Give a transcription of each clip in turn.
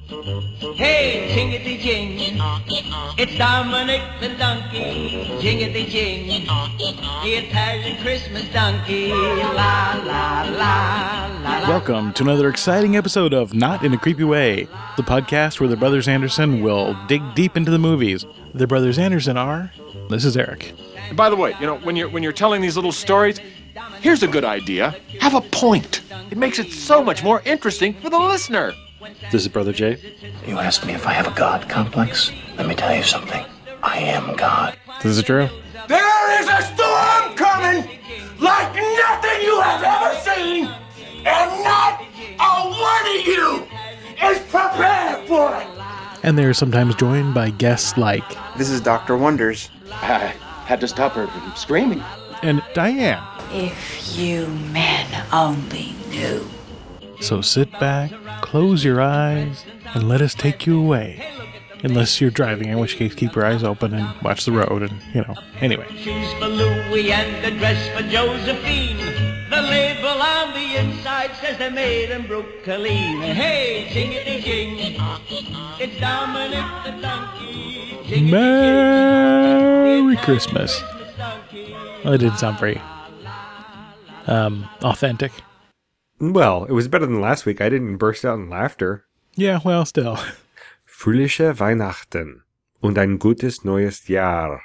Hey, jingity jing, it's Dominic the donkey. Jingity jing, the Italian Christmas donkey. La la la la la. Welcome to another exciting episode of Not in a Creepy Way, the podcast where the Brothers Anderson will dig deep into the movies. The Brothers Anderson are... This is Eric. And by the way, when you're telling these little stories, here's a good idea. Have a point. It makes it so much more interesting for the listener. This is Brother Jay. You ask me if I have a God complex? Let me tell you something. I am God. This is Drew. There is a storm coming like nothing you have ever seen, and not a one of you is prepared for it. And they're sometimes joined by guests like... This is Dr. Wonders. I had to stop her from screaming. And Diane. If you men only knew. So sit back, close your eyes, and let us take you away. Unless you're driving, in which case keep your eyes open and watch the road and, anyway. Shoes for Louie and the dress for Josephine. The label on the inside says they're made in Brooklyn. Hey, jingity jing, it's Dominic the donkey. Jingity Merry jing, Christmas. Well, it didn't sound very authentic. Well, it was better than last week. I didn't burst out in laughter. Yeah, well, still. Fröhliche Weihnachten und ein gutes neues Jahr.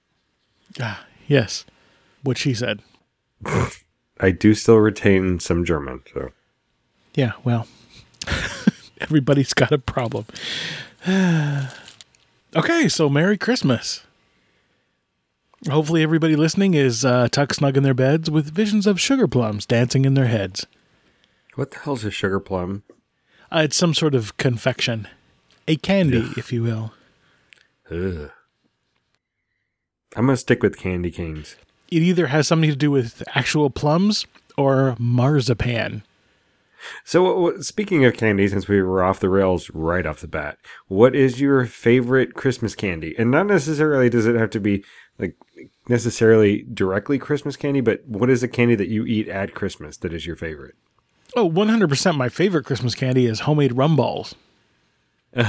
Yes, what she said. I do still retain some German, so. Yeah, well, everybody's got a problem. Okay, so Merry Christmas. Hopefully everybody listening is tucked snug in their beds with visions of sugar plums dancing in their heads. What the hell's a sugar plum? It's some sort of confection. A candy, Ugh. if you will. Ugh. I'm going to stick with candy canes. It either has something to do with actual plums or marzipan. So, speaking of candy, since we were off the rails right off the bat, what is your favorite Christmas candy? And not necessarily does it have to be necessarily directly Christmas candy, but what is a candy that you eat at Christmas that is your favorite? Oh, 100% my favorite Christmas candy is homemade rum balls. For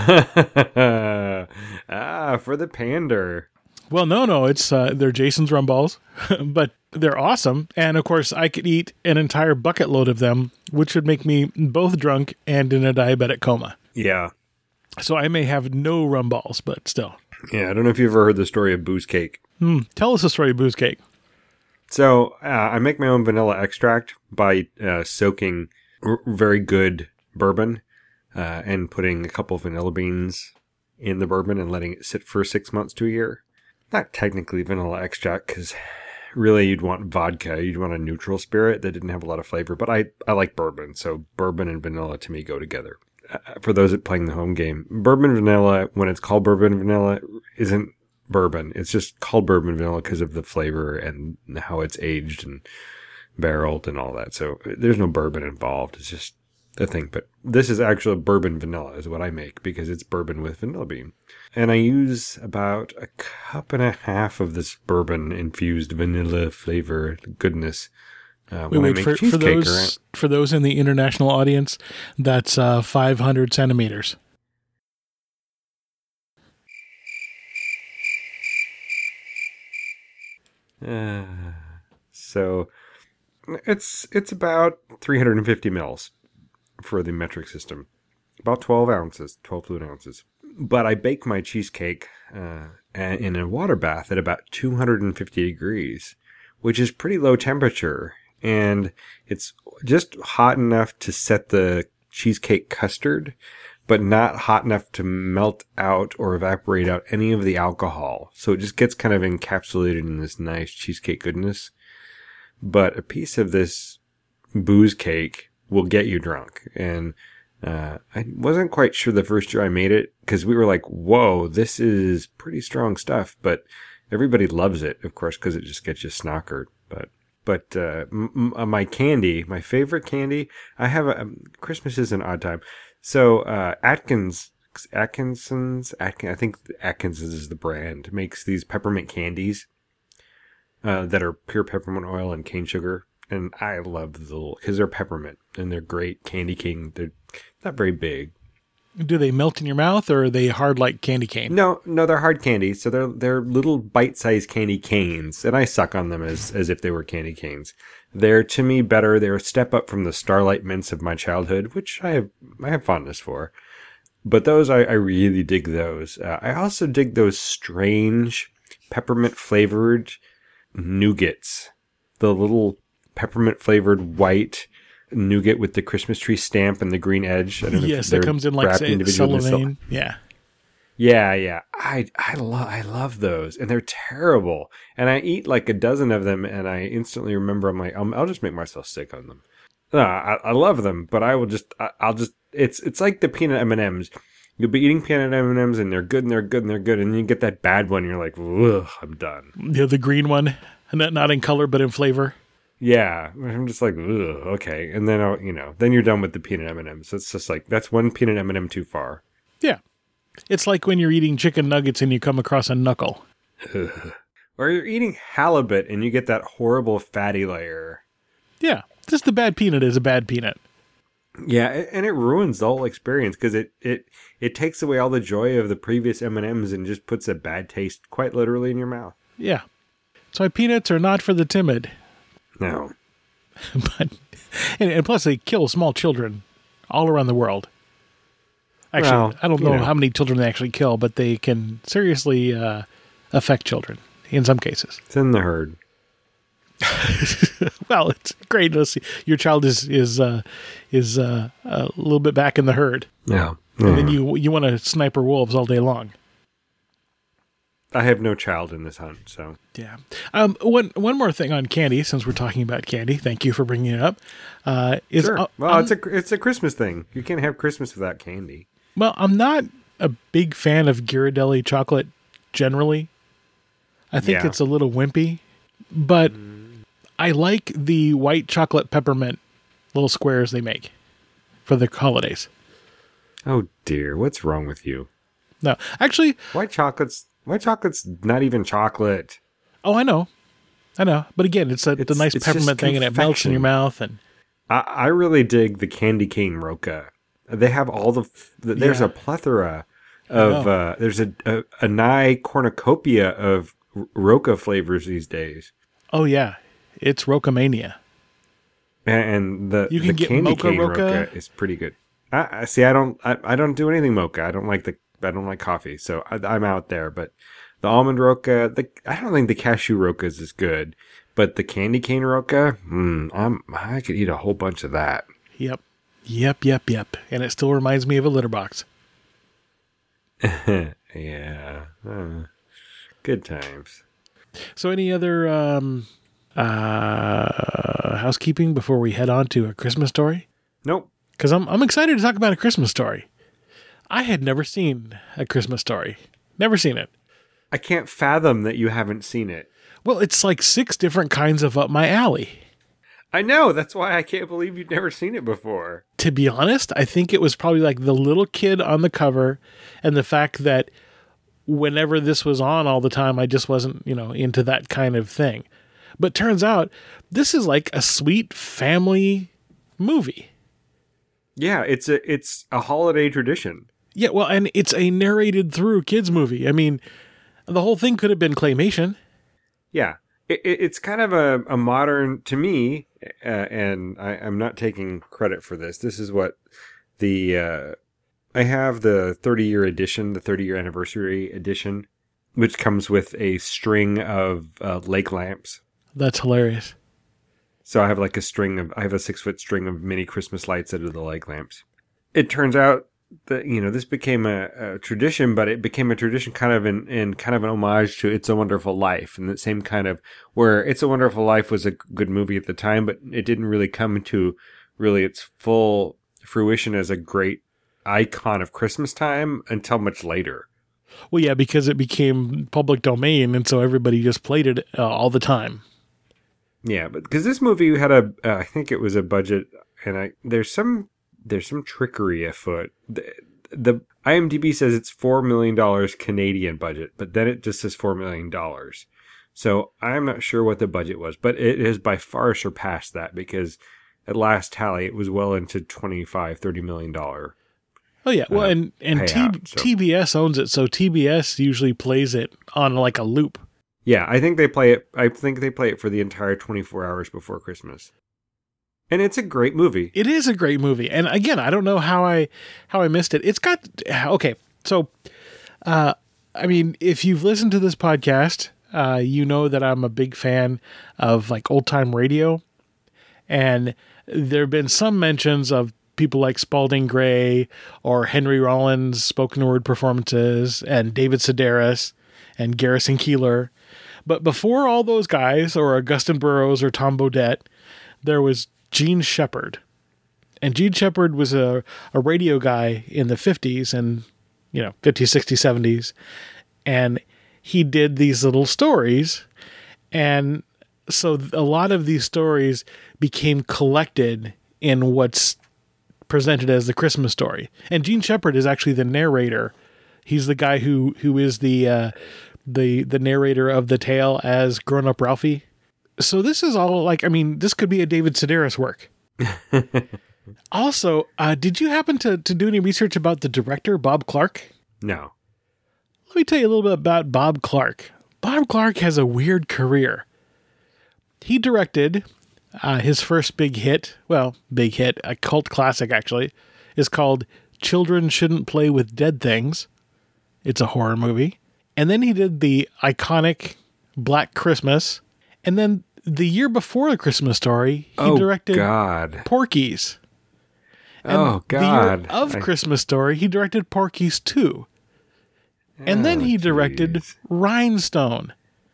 the pander. Well, no, it's they're Jason's rum balls, but they're awesome. And of course, I could eat an entire bucket load of them, which would make me both drunk and in a diabetic coma. Yeah. So I may have no rum balls, but still. Yeah, I don't know if you've ever heard the story of booze cake. Tell us the story of booze cake. So I make my own vanilla extract by soaking very good bourbon and putting a couple of vanilla beans in the bourbon and letting it sit for 6 months to a year. Not technically vanilla extract because really you'd want vodka. You'd want a neutral spirit that didn't have a lot of flavor. But I like bourbon, so bourbon and vanilla to me go together. For those that playing the home game, bourbon vanilla, when it's called bourbon vanilla, isn't bourbon. It's just called bourbon vanilla because of the flavor and how it's aged and barreled and all that. So there's no bourbon involved. It's just a thing. But this is actually bourbon vanilla is what I make because it's bourbon with vanilla bean. And I use about a cup and a half of this bourbon infused vanilla flavor goodness. Wait, for those in the international audience, that's 500 centimeters. So it's about 350 mils for the metric system. About 12 fluid ounces. But I bake my cheesecake in a water bath at about 250 degrees, which is pretty low temperature. And it's just hot enough to set the cheesecake custard, but not hot enough to melt out or evaporate out any of the alcohol. So it just gets kind of encapsulated in this nice cheesecake goodness. But a piece of this booze cake will get you drunk. And I wasn't quite sure the first year I made it because we were like, whoa, this is pretty strong stuff. But everybody loves it, of course, because it just gets you snockered. But my candy, my favorite candy, I have Christmas is an odd time. So Atkinson's, I think Atkinson's is the brand, makes these peppermint candies that are pure peppermint oil and cane sugar. And I love the little, because they're peppermint and they're great candy king. They're not very big. Do they melt in your mouth, or are they hard like candy cane? No, they're hard candy. So they're little bite-sized candy canes, and I suck on them as if they were candy canes. They're, to me, better. They're a step up from the Starlight Mints of my childhood, which I have fondness for. But those, I really dig those. I also dig those strange peppermint-flavored nougats. The little peppermint-flavored white nougat with the Christmas tree stamp and the green edge. I don't know Yes, that comes in like Sullivan. Yeah. Yeah. I love those, and they're terrible. And I eat like a dozen of them, and I instantly remember I'm like, I'll just make myself sick on them. I love them, but I'll just. It's like the peanut M&Ms. You'll be eating peanut M&Ms, and they're good, and then you get that bad one, and you're like, ugh, I'm done. Yeah, the green one, not in color but in flavor. Yeah, I'm just like, ugh, okay. And then then you're done with the peanut M&Ms. It's just like, that's one peanut M&M too far. Yeah. It's like when you're eating chicken nuggets and you come across a knuckle. Or you're eating halibut and you get that horrible fatty layer. Yeah, just the bad peanut is a bad peanut. Yeah, and it ruins the whole experience because it takes away all the joy of the previous M&Ms and just puts a bad taste quite literally in your mouth. Yeah. So peanuts are not for the timid. No. But and plus they kill small children all around the world. Actually, well, I don't know how many children they actually kill, but they can seriously affect children in some cases. It's in the herd. Well, it's great to see your child is a little bit back in the herd. Yeah. And then you want to sniper wolves all day long. I have no child in this hunt, so. Yeah. One more thing on candy, since we're talking about candy. Thank you for bringing it up. Sure. Well, it's a Christmas thing. You can't have Christmas without candy. Well, I'm not a big fan of Ghirardelli chocolate generally. I think it's a little wimpy, but I like the white chocolate peppermint little squares they make for the holidays. Oh dear, what's wrong with you? No, actually, white chocolate's not even chocolate. Oh, I know, but again, it's the nice peppermint thing, and it melts in your mouth. And I really dig the candy cane Roca. They have all there's a plethora of there's a nigh cornucopia of Roca flavors these days. Oh yeah, it's Roca mania. And the get candy mocha cane Roca is pretty good. I see. I don't do anything mocha. I don't like coffee, so I'm out there. But the almond Roca, I don't think the cashew Roca is as good. But the candy cane Roca, I could eat a whole bunch of that. Yep. And it still reminds me of a litter box. Yeah. Good times. So any other housekeeping before we head on to A Christmas Story? Nope. Because I'm excited to talk about A Christmas Story. I had never seen A Christmas Story. Never seen it. I can't fathom that you haven't seen it. Well, it's like 6 different kinds of up my alley. I know. That's why I can't believe you've never seen it before. To be honest, I think it was probably like the little kid on the cover and the fact that whenever this was on all the time, I just wasn't, into that kind of thing. But turns out this is like a sweet family movie. Yeah, it's a holiday tradition. Yeah, well, and it's a narrated through kids movie. I mean, the whole thing could have been claymation. Yeah. It's kind of a modern, to me, and I'm not taking credit for this. This is what I have the 30-year edition, the 30-year anniversary edition, which comes with a string of lake lamps. That's hilarious. So I have a 6-foot string of mini Christmas lights that are the lake lamps. It turns out that, this became a tradition, but it became a tradition kind of in kind of an homage to It's a Wonderful Life, and the same kind of where It's a Wonderful Life was a good movie at the time, but it didn't really come to really its full fruition as a great icon of Christmas time until much later. Well, yeah, because it became public domain, and so everybody just played it all the time. Yeah, but because this movie had I think it was a budget, and there's some trickery afoot. The IMDb says it's $4 million Canadian budget, but then it just says $4 million. So I'm not sure what the budget was, but it has by far surpassed that because at last tally, it was well into $25-30 million. Oh yeah, well, and payout, so. TBS owns it, so TBS usually plays it on like a loop. Yeah, I think they play it. I think they play it for the entire 24 hours before Christmas, and it's a great movie. It is a great movie, and again, I don't know how I missed it. It's got okay, so I mean, if you've listened to this podcast, you know that I'm a big fan of like old time radio, and there have been some mentions of people like Spalding Gray or Henry Rollins' spoken word performances and David Sedaris and Garrison Keillor. But before all those guys, or Augustin Burroughs or Tom Bodett, there was Gene Shepard. And Gene Shepard was a radio guy in the 50s and, 50s, 60s, 70s. And he did these little stories. And so a lot of these stories became collected in what's presented as the Christmas story. And Gene Shepard is actually the narrator. He's the guy who is the narrator of the tale as Grown Up Ralphie. So this is all this could be a David Sedaris work. Also, did you happen to do any research about the director, Bob Clark? No. Let me tell you a little bit about Bob Clark. Bob Clark has a weird career. He directed his first big hit, a cult classic actually, is called Children Shouldn't Play with Dead Things. It's a horror movie. And then he did the iconic Black Christmas. And then the year before The Christmas Story, he directed Porky's. And the year of Christmas Story, he directed Porky's 2. And then he directed Rhinestone.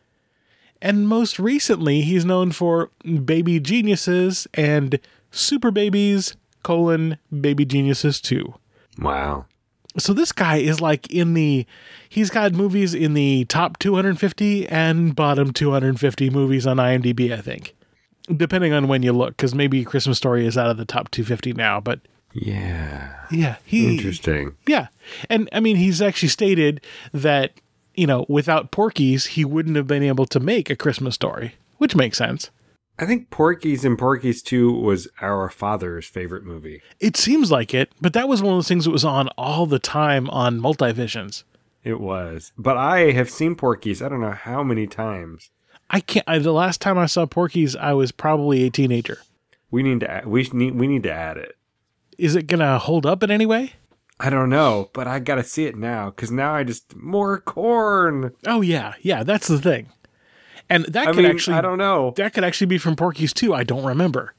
And most recently, he's known for Baby Geniuses and Super Babies, Baby Geniuses 2. Wow. So this guy is like he's got movies in the top 250 and bottom 250 movies on IMDb, I think. Depending on when you look, because maybe Christmas Story is out of the top 250 now, but... Yeah. Yeah. Interesting. Yeah. And I mean, he's actually stated that, without Porky's, he wouldn't have been able to make A Christmas Story, which makes sense. I think Porky's and Porky's 2 was our father's favorite movie. It seems like it, but that was one of those things that was on all the time on Multivisions. It was. But I have seen Porky's, I don't know how many times. The last time I saw Porky's, I was probably a teenager. We need to add it. Is it going to hold up in any way? I don't know, but I got to see it now, because now more corn. Oh, yeah. Yeah, that's the thing. And that I don't know. That could actually be from Porky's 2. I don't remember.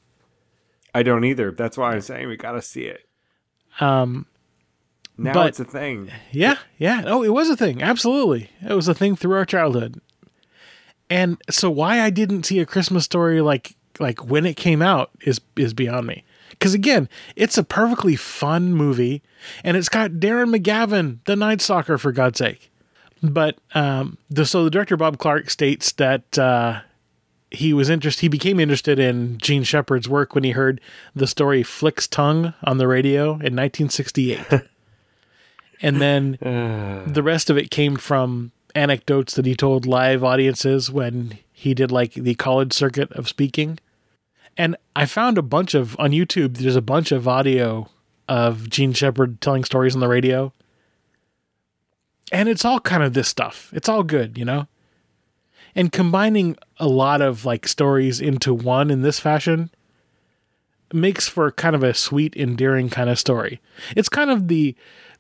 I don't either. That's why I'm saying we got to see it. Now it's a thing. Yeah. Yeah. Oh, it was a thing. Absolutely. It was a thing through our childhood. And so why I didn't see A Christmas Story like when it came out is beyond me. Because again, it's a perfectly fun movie, and it's got Darren McGavin, the Night Stalker, for God's sake. But the director Bob Clark states that he became interested in Gene Shepard's work when he heard the story Flick's Tongue on the radio in 1968. And then the rest of it came from anecdotes that he told live audiences when he did like the college circuit of speaking. And I found on YouTube, there's a bunch of audio of Gene Shepard telling stories on the radio. And it's all kind of this stuff. It's all good, And combining a lot of like stories into one in this fashion makes for kind of a sweet, endearing kind of story. It's kind of the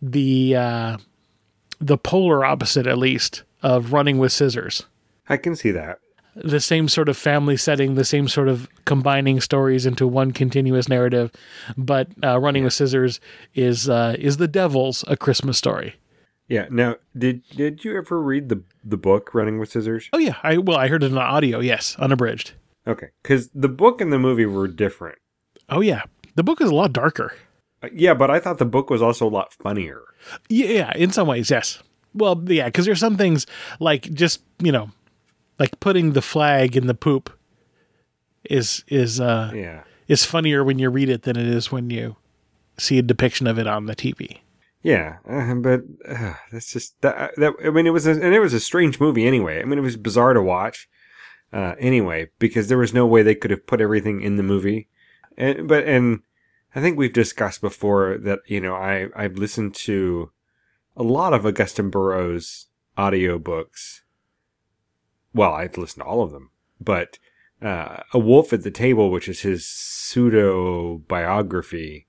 polar opposite, at least, of Running with Scissors. I can see that. The same sort of family setting, the same sort of combining stories into one continuous narrative, but Running with Scissors is the Devil's A Christmas Story. Yeah. Now, did you ever read the book Running with Scissors? Oh yeah, I heard it on audio. Yes, unabridged. Okay, because the book and the movie were different. Oh yeah, the book is a lot darker. Yeah, but I thought the book was also a lot funnier. Yeah, in some ways, yes. Well, yeah, because there's some things like just like putting the flag in the poop is funnier when you read it than it is when you see a depiction of it on the TV. Yeah, but that's just that. I mean, it was a strange movie anyway. I mean, it was bizarre to watch anyway because there was no way they could have put everything in the movie. And I think we've discussed before that, I've listened to a lot of Augusten Burroughs audiobooks. Well, I've listened to all of them, but A Wolf at the Table, which is his pseudo-autobiography,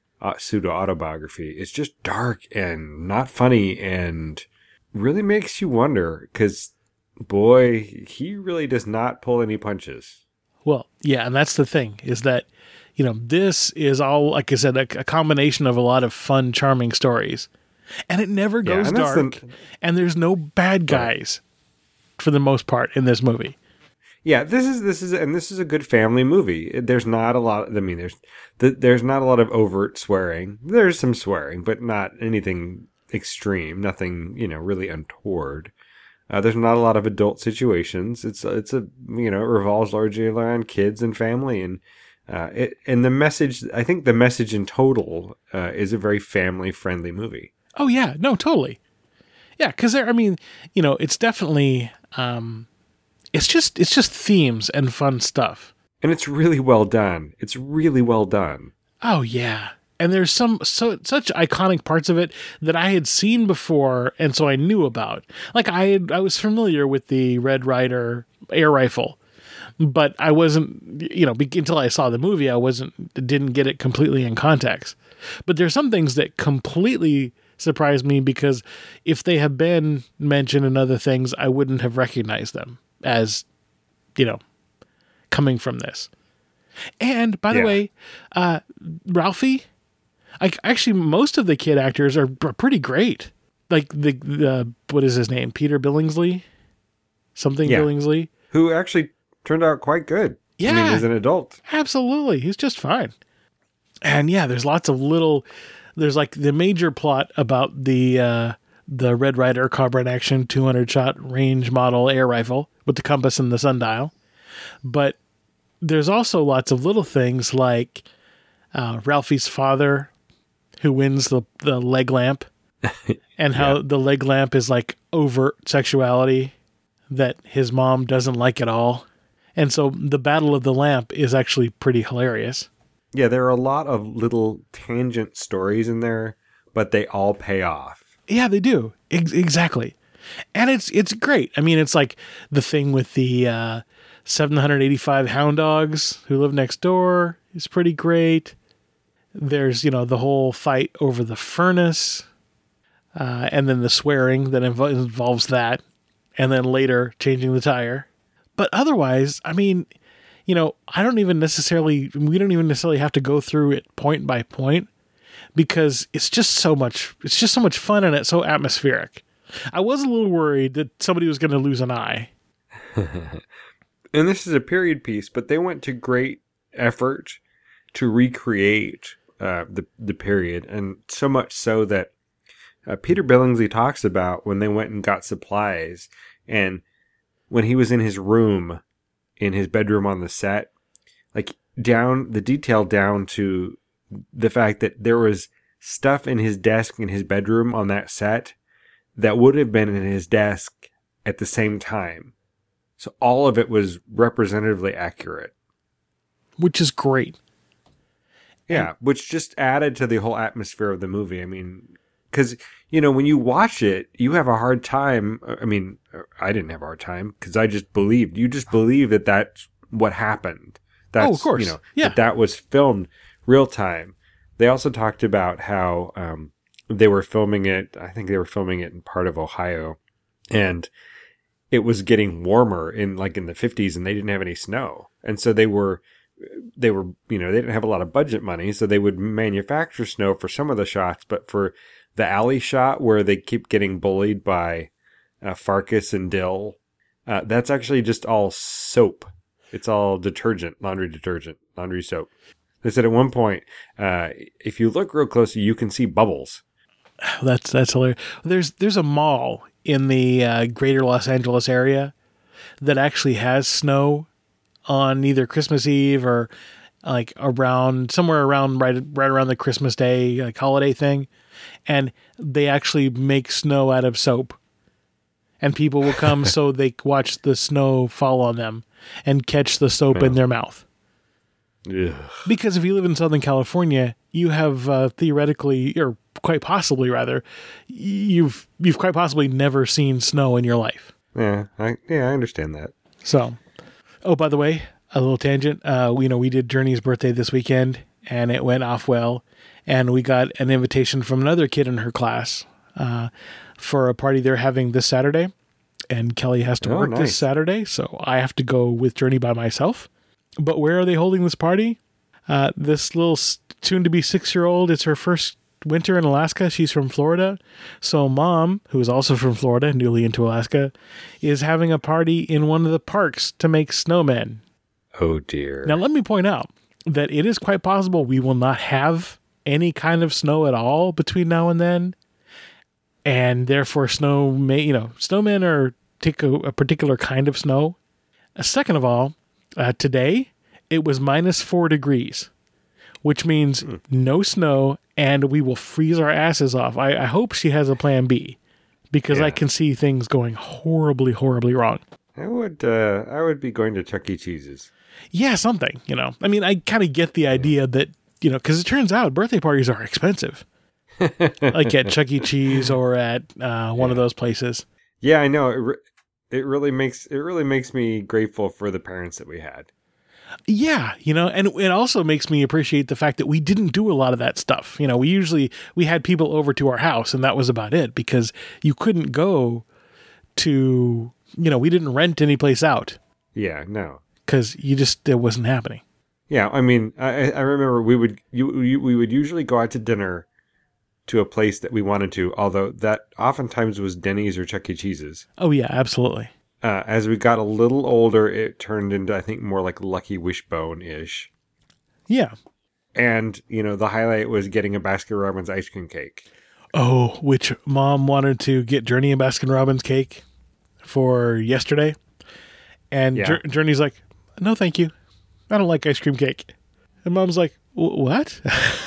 is just dark and not funny and really makes you wonder because, boy, he really does not pull any punches. Well, yeah, and that's the thing, is that, this is all, like I said, a combination of a lot of fun, charming stories. And it never goes dark. And there's no bad guys for the most part in this movie. Yeah, this is a good family movie. There's not a lot. There's not a lot of overt swearing. There's some swearing, but not anything extreme. Nothing, really untoward. There's not a lot of adult situations. It revolves largely around kids and family, and the message. I think the message in total is a very family friendly movie. Oh yeah, no, totally. Yeah, because it's definitely. It's just themes and fun stuff. And it's really well done. Oh, yeah. And there's such iconic parts of it that I had seen before, and so I knew about. Like, I was familiar with the Red Ryder air rifle, but I wasn't, until I saw the movie, didn't get it completely in context. But there's some things that completely surprised me because if they had been mentioned in other things, I wouldn't have recognized them as, coming from this. And by the way, Ralphie, actually most of the kid actors are pretty great. Like the what is his name? Peter Billingsley? Billingsley? Who actually turned out quite good. Yeah. I mean, as an adult. Absolutely. He's just fine. And yeah, there's lots of there's like the major plot about the Red Ryder Carbine Action 200-shot range model air rifle with the compass and the sundial. But there's also lots of little things like Ralphie's father who wins the leg lamp and how the leg lamp is like overt sexuality that his mom doesn't like at all. And so the Battle of the Lamp is actually pretty hilarious. Yeah, there are a lot of little tangent stories in there, but they all pay off. Yeah, they do. Exactly. And it's great. I mean, it's like the thing with the 785 hound dogs who live next door is pretty great. There's, the whole fight over the furnace, and then the swearing that involves that, and then later changing the tire. But otherwise, I mean, we don't even necessarily have to go through it point by point because it's just so much fun and it's so atmospheric. I was a little worried that somebody was going to lose an eye. And this is a period piece, but they went to great effort to recreate the period, and so much so that Peter Billingsley talks about when they went and got supplies, and when he was in his room, in his bedroom on the set, like the detail down to the fact that there was stuff in his desk in his bedroom on that set that would have been in his desk at the same time. So all of it was representatively accurate. Which is great. Yeah, which just added to the whole atmosphere of the movie. I mean, because, when you watch it, you have a hard time. I mean, I didn't have a hard time because I just believed. You just believe that that's what happened. That's, of course. That was filmed real time. They also talked about how they were filming it. I think they were filming it in part of Ohio. And it was getting warmer in the 50s and they didn't have any snow. And so they didn't have a lot of budget money. So they would manufacture snow for some of the shots, but for the alley shot where they keep getting bullied by Farkas and Dill, that's actually just all soap. It's all laundry soap. They said at one point, if you look real closely, you can see bubbles. That's hilarious. There's a mall in the greater Los Angeles area that actually has snow on either Christmas Eve or like somewhere around right around the Christmas Day holiday thing, and they actually make snow out of soap, and people will come so they watch the snow fall on them and catch the soap in their mouth. Ugh. Because if you live in Southern California, you have theoretically, or quite possibly rather, you've quite possibly never seen snow in your life. Yeah, I understand that. So, oh, by the way, a little tangent. We did Journey's birthday this weekend, and it went off well. And we got an invitation from another kid in her class for a party they're having this Saturday. And Kelly has to work this Saturday, so I have to go with Journey by myself. But where are they holding this party? This little soon-to-be 6-year-old, it's her first winter in Alaska. She's from Florida. So Mom, who is also from Florida, newly into Alaska, is having a party in one of the parks to make snowmen. Oh, dear. Now, let me point out that it is quite possible we will not have any kind of snow at all between now and then. And therefore, snowmen are take a particular kind of snow. Second of all, today it was -4 degrees, which means no snow, and we will freeze our asses off. I hope she has a plan B, because I can see things going horribly, horribly wrong. I would be going to Chuck E. Cheese's. Yeah, something. I mean, I kind of get the idea that because it turns out birthday parties are expensive. Like at Chuck E. Cheese or at one of those places. Yeah, I know. It really makes me grateful for the parents that we had. Yeah, and it also makes me appreciate the fact that we didn't do a lot of that stuff. We had people over to our house, and that was about it, because you couldn't go to, we didn't rent any place out. Yeah, no. Because it wasn't happening. Yeah, I mean, I remember we would usually go out to dinner to a place that we wanted to, although that oftentimes was Denny's or Chuck E. Cheese's. Oh, yeah, absolutely. As we got a little older, it turned into, I think, more like Lucky Wishbone-ish. Yeah. And, the highlight was getting a Baskin-Robbins ice cream cake. Oh, which Mom wanted to get Journey a Baskin-Robbins cake for yesterday. And Journey's like, no, thank you. I don't like ice cream cake. And Mom's like, what?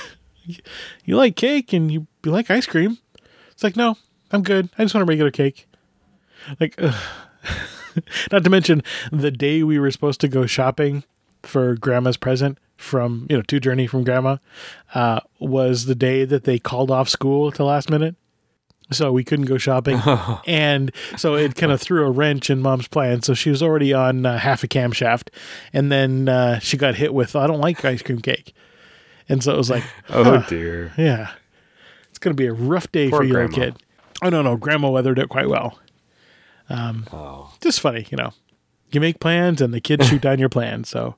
You like cake and you like ice cream? It's like, no, I'm good. I just want a regular cake. Like, not to mention the day we were supposed to go shopping for Grandma's present from, to Journey from Grandma, was the day that they called off school at the last minute. So we couldn't go shopping. And so it kind of threw a wrench in Mom's plan. So she was already on half a camshaft. And then she got hit with, I don't like ice cream cake. And so it was like, oh dear. Yeah. It's going to be a rough day for your kid. Oh, no. Grandma weathered it quite well. Just funny, You make plans and the kids shoot down your plans. So.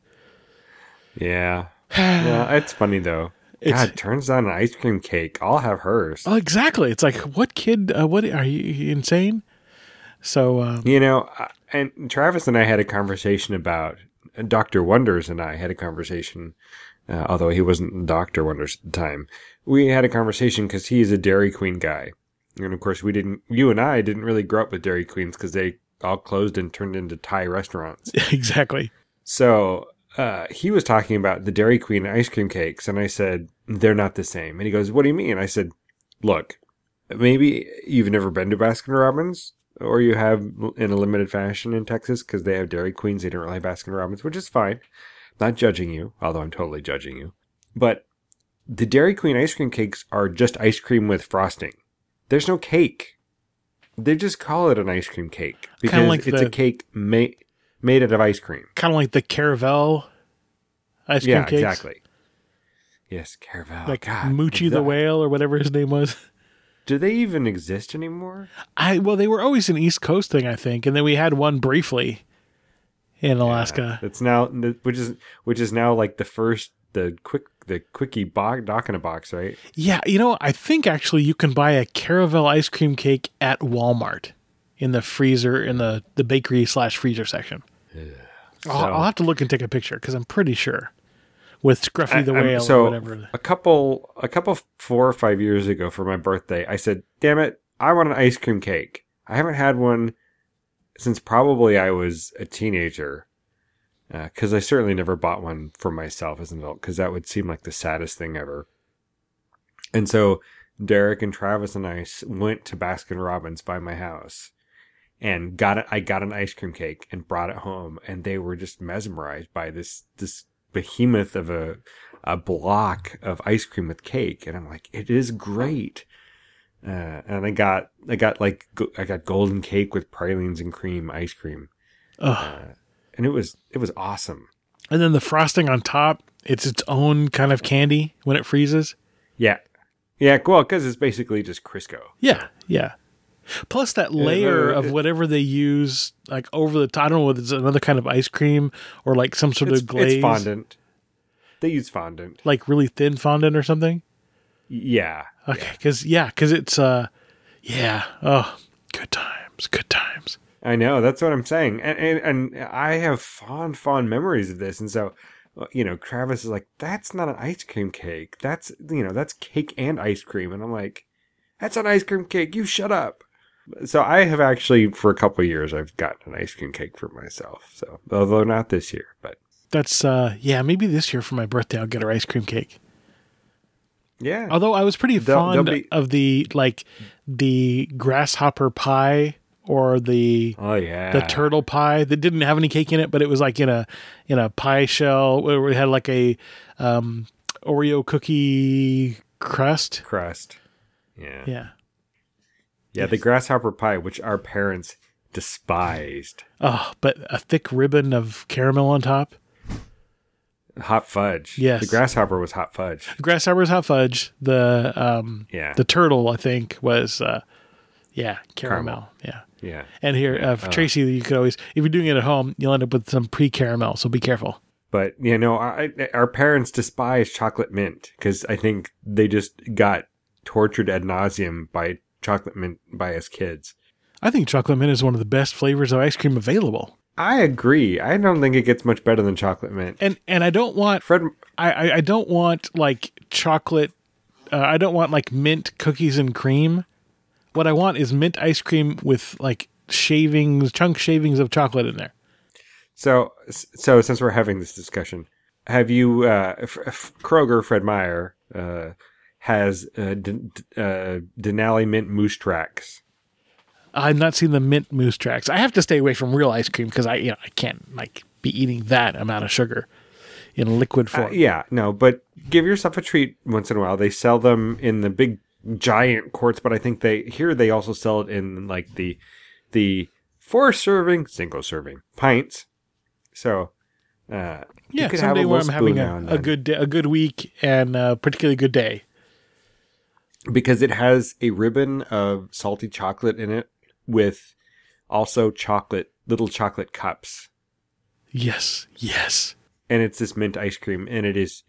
Yeah. Yeah, it's funny though. God, turns down an ice cream cake. I'll have hers. Oh, exactly. It's like, what kid, what are you insane? So, and Travis and I had a conversation about, Dr. Wonders and I had a conversation, although he wasn't Dr. Wonders at the time. We had a conversation because he is a Dairy Queen guy. And of course you and I didn't really grow up with Dairy Queens because they all closed and turned into Thai restaurants. Exactly. So, he was talking about the Dairy Queen ice cream cakes, and I said, they're not the same. And he goes, what do you mean? I said, look, maybe you've never been to Baskin-Robbins, or you have in a limited fashion in Texas, because they have Dairy Queens, they don't really have Baskin-Robbins, which is fine. Not judging you, although I'm totally judging you. But the Dairy Queen ice cream cakes are just ice cream with frosting. There's no cake. They just call it an ice cream cake, because like it's a cake made out of ice cream. Kind of like the Caravel ice cream cakes. Yeah, exactly. Yes, Caravel. Like Moochie the Whale or whatever his name was. Do they even exist anymore? Well, they were always an East Coast thing, I think, and then we had one briefly in Alaska. It's now, which is now like the quickie dock in a box, right? Yeah, I think actually you can buy a Caravel ice cream cake at Walmart in the freezer, in the bakery / freezer section. I'll have to look and take a picture because I'm pretty sure with Scruffy the Whale or whatever. A couple 4 or 5 years ago for my birthday, I said, damn it, I want an ice cream cake. I haven't had one since probably I was a teenager. Because I certainly never bought one for myself as an adult, because that would seem like the saddest thing ever. And so Derek and Travis and I went to Baskin-Robbins by my house and I got an ice cream cake and brought it home, and they were just mesmerized by this behemoth of a block of ice cream with cake, and I'm like, it is great. And I got golden cake with pralines and cream ice cream, and it was awesome. And then the frosting on top, it's its own kind of candy when it freezes. Yeah. Well, because it's basically just Crisco. Yeah. Plus that layer of whatever they use, like over the top. I don't know whether it's another kind of ice cream or like some sort of glaze. It's fondant. They use fondant, like really thin fondant or something. Yeah. Okay, because it's Oh, good times. I know, that's what I'm saying, and I have fond memories of this, and so Travis is like, that's not an ice cream cake. That's that's cake and ice cream, and I'm like, that's an ice cream cake. You shut up. So I have actually, for a couple of years, I've gotten an ice cream cake for myself. So although not this year, but that's maybe this year for my birthday I'll get her ice cream cake. Yeah. Although I was pretty fond of the grasshopper pie or the turtle pie that didn't have any cake in it, but it was like in a pie shell where it had like a Oreo cookie crust. Yeah. Yeah, the grasshopper pie, which our parents despised. Oh, but a thick ribbon of caramel on top. Hot fudge. Yes. The grasshopper was hot fudge. The grasshopper was hot fudge. The turtle, I think, was caramel. Yeah. And here, for Tracy, you could always, if you're doing it at home, you'll end up with some pre-caramel, so be careful. But, our parents despised chocolate mint because I think they just got tortured ad nauseum by chocolate mint by us kids. I think chocolate mint is one of the best flavors of ice cream available. I agree. I don't think it gets much better than chocolate mint. And I don't want I don't want like chocolate. I don't want like mint cookies and cream. What I want is mint ice cream with like chunk shavings of chocolate in there. So since we're having this discussion, have you Kroger Fred Meyer has Denali mint moose tracks? I've not seen the mint moose tracks. I have to stay away from real ice cream because I can't like be eating that amount of sugar in liquid form. But give yourself a treat once in a while. They sell them in the big giant quarts, but I think they also sell it in like the 4-serving, single serving pints. So you could someday have where I'm having a good week and a particularly good day. Because it has a ribbon of salty chocolate in it with also little chocolate cups. Yes. And it's this mint ice cream, and it is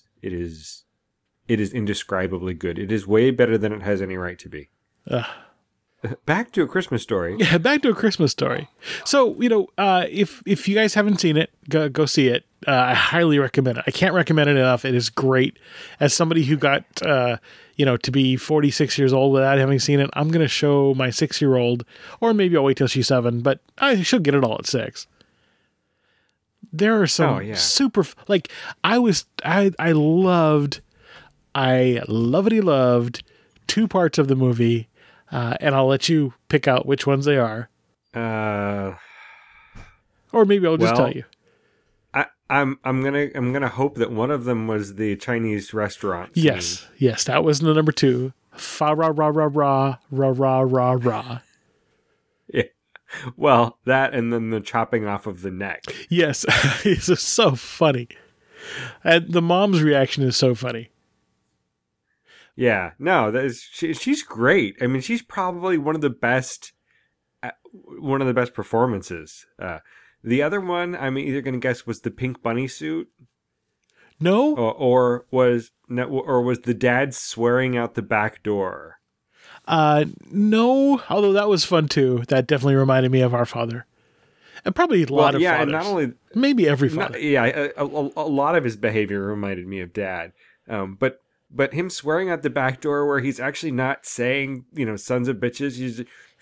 indescribably good. It is way better than it has any right to be. Back to A Christmas Story. Yeah, back to A Christmas Story. So, if you guys haven't seen it, go see it. I highly recommend it. I can't recommend it enough. It is great. As somebody who got, to be 46 years old without having seen it, I'm going to show my 6-year-old, or maybe I'll wait till she's 7, but she'll get it all at 6. There are some super, like, I loved 2 parts of the movie, and I'll let you pick out which ones they are. Or maybe I'll just tell you. I'm gonna hope that one of them was the Chinese restaurant scene. Yes, that was the number 2. Fa ra ra ra ra ra ra ra ra. Yeah. Well, that and then the chopping off of the neck. Yes, it's just so funny, and the mom's reaction is so funny. Yeah, no, she's great. I mean, she's probably one of the best performances. The other one, I'm either going to guess, was the pink bunny suit. No, or was the dad swearing out the back door? No. Although that was fun too. That definitely reminded me of our father, and probably a lot of fathers. And not only maybe every father. A lot of his behavior reminded me of Dad. But him swearing out the back door, where he's actually not saying, sons of bitches. He's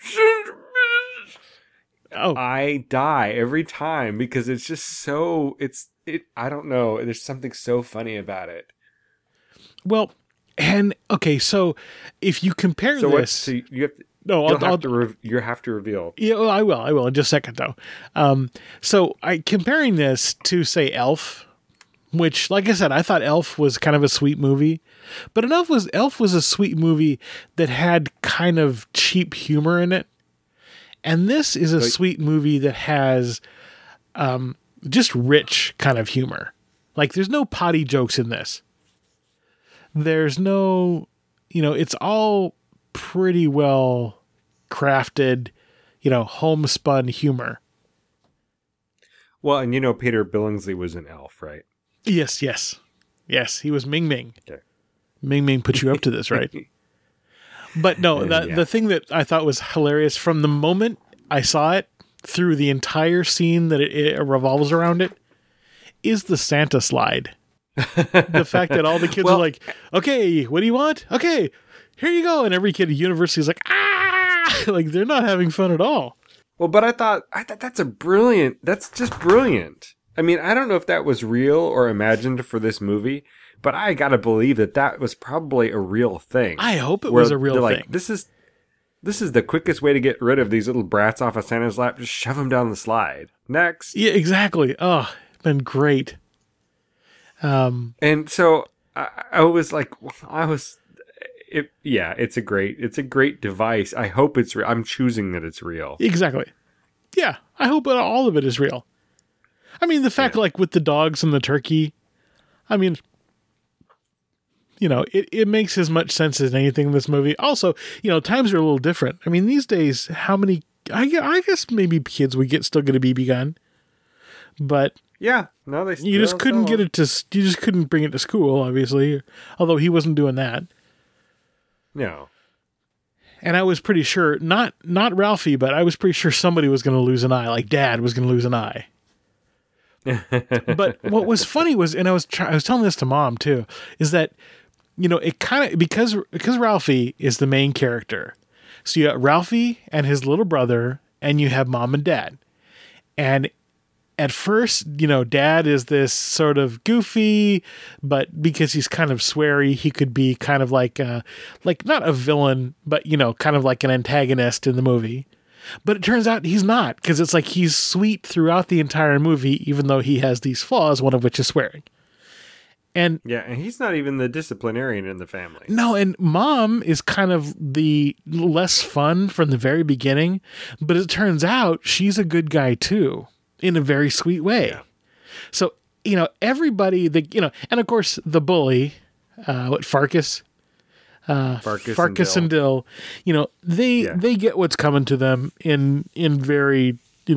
oh, I die every time because it's just so I don't know. There's something so funny about it. Well, and okay, so if you compare this, you have to, you have to reveal. Yeah, well, I will in just a second though. So comparing this to say Elf, which, like I said, I thought Elf was kind of a sweet movie, but Elf was a sweet movie that had kind of cheap humor in it. And this is a sweet movie that has just rich kind of humor. Like, there's no potty jokes in this. There's no, it's all pretty well crafted, homespun humor. Well, and Peter Billingsley was an elf, right? Yes. Yes, he was Ming Ming. Okay. Ming Ming put you up to this, right? But no, the thing that I thought was hilarious from the moment I saw it through the entire scene that it revolves around it is the Santa slide. The fact that all the kids are like, okay, what do you want? Okay, here you go. And every kid at university is like, ah! Like, they're not having fun at all. Well, but I thought that's just brilliant. I mean, I don't know if that was real or imagined for this movie, but I gotta believe that was probably a real thing. I hope it was a real thing. Like, this is the quickest way to get rid of these little brats off of Santa's lap. Just shove them down the slide. Next. Yeah, exactly. Oh, it's been great. And so it's a great device. I hope it's real. I'm choosing that it's real. Exactly. Yeah, I hope all of it is real. I mean, the fact, like, with the dogs and the turkey, I mean, it makes as much sense as anything in this movie. Also, times are a little different. I mean, these days, how many, I guess maybe kids would still get a BB gun, but yeah, no, they you just couldn't get it you just couldn't bring it to school, obviously, although he wasn't doing that. No. And I was pretty sure, not Ralphie, but I was pretty sure somebody was going to lose an eye, like Dad was going to lose an eye. But what was funny was, and I was telling this to Mom too, is that, it kind of, because Ralphie is the main character. So you got Ralphie and his little brother, and you have Mom and Dad. And at first, Dad is this sort of goofy, but because he's kind of sweary, he could be kind of like not a villain, but, kind of like an antagonist in the movie. But it turns out he's not, because it's like he's sweet throughout the entire movie, even though he has these flaws, one of which is swearing. And yeah, and he's not even the disciplinarian in the family. No, and Mom is kind of the less fun from the very beginning, but it turns out she's a good guy too, in a very sweet way. Yeah. So, everybody, and of course the bully, Farkas and Dill, they get what's coming to them in very,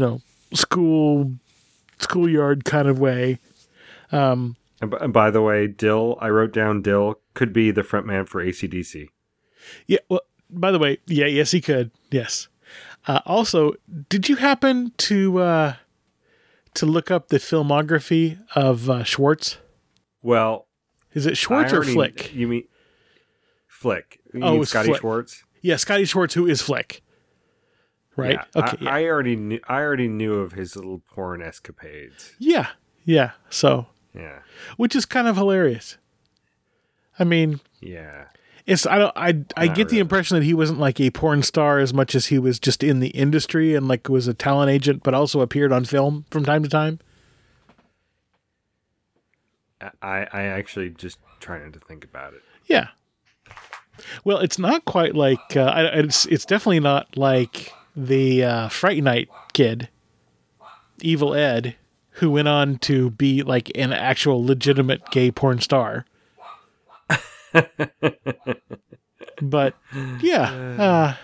schoolyard kind of way. And by the way, Dill, I wrote down Dill could be the front man for AC/DC. Yeah. Well, by the way, yes, he could. Yes. Also, did you happen to look up the filmography of Schwartz? Well, is it Schwartz or Flick? You mean Flick? You mean Scotty Flick. Schwartz? Yeah, Scotty Schwartz, who is Flick. Right? Yeah, okay. Yeah. I already knew of his little porn escapades. Yeah. Yeah. So. Yeah. Which is kind of hilarious. I mean. Yeah. I get the impression that he wasn't like a porn star as much as he was just in the industry and like was a talent agent, but also appeared on film from time to time. I actually just trying to think about it. Yeah. Well, it's not quite like it's definitely not like the Fright Night kid, Evil Ed, who went on to be like an actual legitimate gay porn star. But yeah.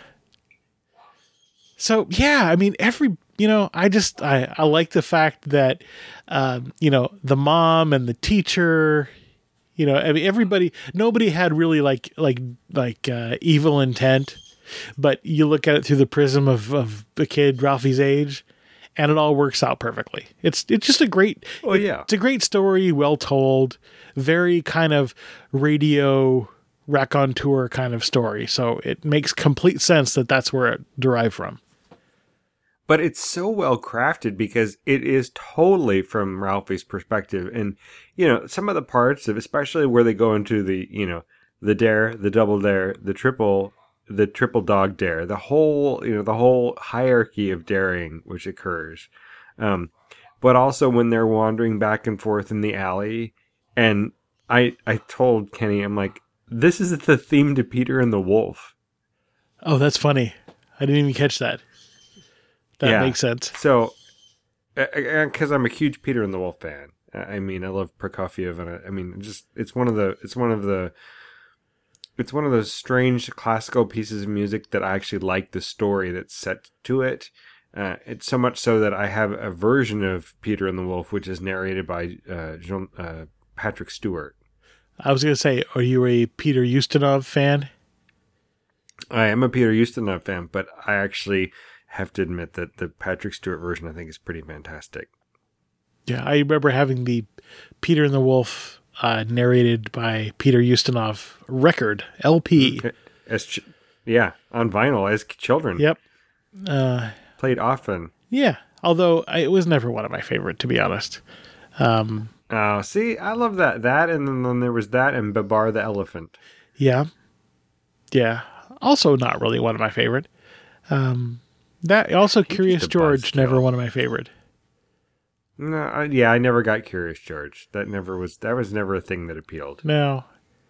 So yeah, I mean, I like the fact that, the mom and the teacher, I mean, nobody had really like evil intent, but you look at it through the prism of a kid Ralphie's age, and it all works out perfectly. It's just a great, it's a great story, well told, very kind of radio raconteur kind of story. So it makes complete sense that that's where it derived from. But it's so well crafted because it is totally from Ralphie's perspective. And, some of the parts of, especially where they go into the, the dare, the double dare, the triple dog dare, the whole hierarchy of daring which occurs. But also when they're wandering back and forth in the alley And I told Kenny, I'm like, this is the theme to Peter and the Wolf. Oh, that's funny. I didn't even catch that. That makes sense. So, because I'm a huge Peter and the Wolf fan. I mean, I love Prokofiev, and it's one of those strange classical pieces of music that I actually like the story that's set to it. It's so much so that I have a version of Peter and the Wolf, which is narrated by Patrick Stewart. I was going to say, are you a Peter Ustinov fan? I am a Peter Ustinov fan, but I actually have to admit that the Patrick Stewart version I think is pretty fantastic. Yeah, I remember having the Peter and the Wolf narrated by Peter Ustinov record, LP. On vinyl as children. Yep. Played often. Yeah, although it was never one of my favorite, to be honest. See, I love that. That, and then there was that and Babar the Elephant. Yeah. Yeah. Also not really one of my favorite. That also Curious George, never one of my favorite. No, I never got Curious George. That was never a thing that appealed. No.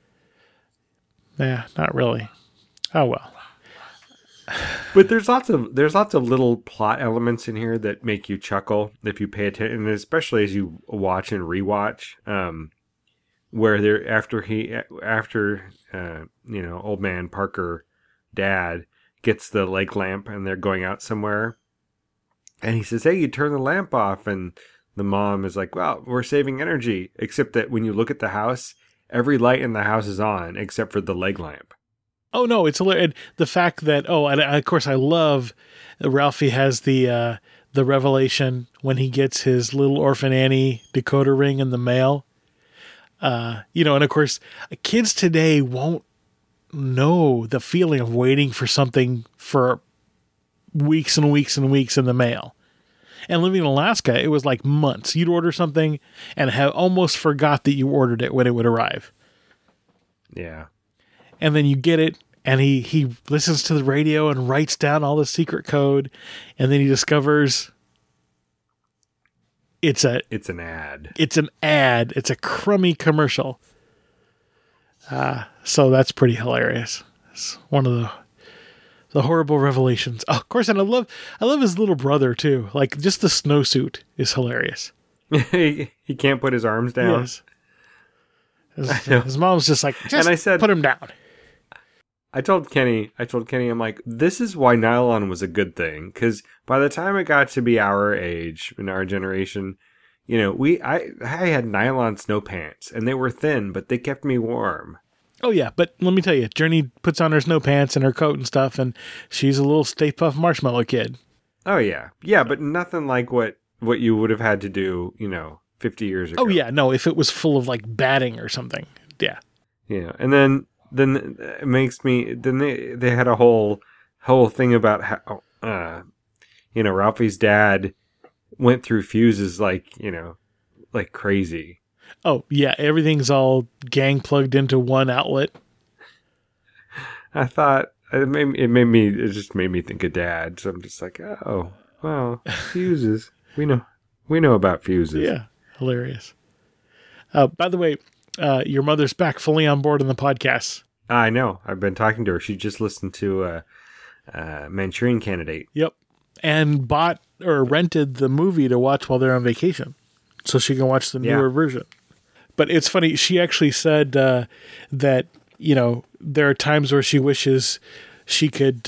Nah, not really. Oh well. But there's lots of little plot elements in here that make you chuckle if you pay attention, and especially as you watch and rewatch. Where they're after old man Parker, dad gets the leg lamp and they're going out somewhere, and he says, "Hey, you turn the lamp off," and the mom is like, "Well, we're saving energy," except that when you look at the house, every light in the house is on except for the leg lamp. Oh no, it's hilarious. And the fact that and of course I love Ralphie has the revelation when he gets his Little Orphan Annie decoder ring in the mail. And of course kids today won't know the feeling of waiting for something for weeks and weeks and weeks in the mail. And living in Alaska, it was like months. You'd order something and have almost forgot that you ordered it when it would arrive. Yeah. And then you get it, and he listens to the radio and writes down all the secret code, and then he discovers it's an ad. It's an ad. It's a crummy commercial. So that's pretty hilarious. It's one of the horrible revelations. Oh, of course, and I love his little brother too. Like just the snowsuit is hilarious. He can't put his arms down. Yes. His mom's just like, and I said, put him down. I told Kenny, I'm like, this is why nylon was a good thing. Because by the time it got to be our age, in our generation, I had nylon snow pants, and they were thin, but they kept me warm. Oh, yeah, but let me tell you, Journey puts on her snow pants and her coat and stuff, and she's a little Stay Puft Marshmallow kid. Oh, yeah. Yeah, but nothing like what you would have had to do, 50 years ago. Oh, yeah, no, if it was full of, like, batting or something. Yeah. Yeah, and then it makes me, then they had a whole thing about how, Ralphie's dad went through fuses like crazy. Oh, yeah, everything's all gang plugged into one outlet. I thought it just made me think of Dad. So I'm just like, oh, well, fuses. We know about fuses. Yeah, hilarious. By the way, your mother's back fully on board on the podcast. I know. I've been talking to her. She just listened to Manchurian Candidate. Yep. And bought or rented the movie to watch while they're on vacation. So she can watch the newer version. But it's funny. She actually said that, there are times where she wishes she could